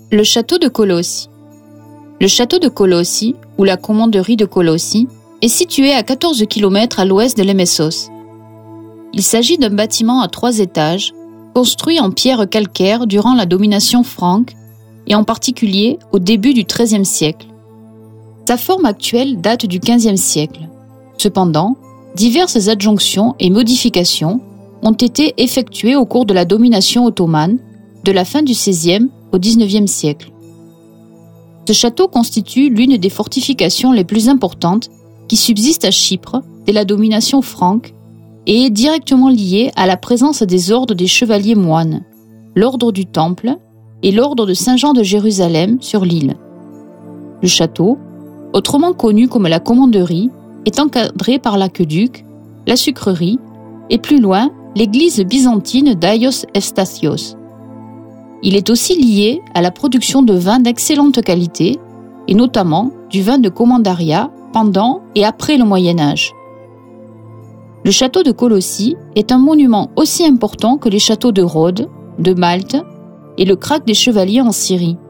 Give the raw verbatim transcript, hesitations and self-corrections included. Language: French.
Le château de Colossi. Le château de Colossi, ou la commanderie de Colossi, est situé à quatorze kilomètres à l'ouest de Lemessos. Il s'agit d'un bâtiment à trois étages, construit en pierre calcaire durant la domination franque et en particulier au début du treizième siècle. Sa forme actuelle date du quinzième siècle. Cependant, diverses adjonctions et modifications ont été effectuées au cours de la domination ottomane, de la fin du seizième au dix-neuvième siècle. Ce château constitue l'une des fortifications les plus importantes qui subsistent à Chypre dès la domination franque et est directement lié à la présence des ordres des chevaliers moines, l'ordre du Temple et l'ordre de Saint-Jean de Jérusalem sur l'île. Le château, autrement connu comme la commanderie, est encadré par l'aqueduc, la sucrerie et plus loin l'église byzantine d'Aios Efstasios. Il est aussi lié à la production de vins d'excellente qualité et notamment du vin de commandaria pendant et après le Moyen Âge. Le château de Colossi est un monument aussi important que les châteaux de Rhodes, de Malte et le krach des chevaliers en Syrie.